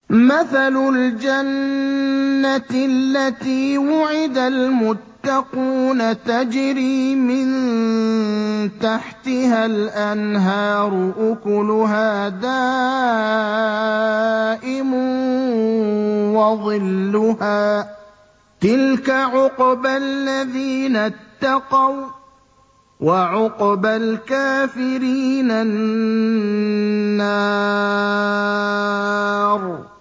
مَثَلُ الْجَنَّةِ الَّتِي وُعِدَ الْمُتَّقُونَ تَجْرِي مِن تَحْتِهَا الْأَنْهَارُ أُكُلُهَا دَائِمٌ وَظِلُّهَا ۚ تِلْكَ عُقْبَى الَّذِينَ اتَّقَوا ۖ وَّعُقْبَى الْكَافِرِينَ النَّارُ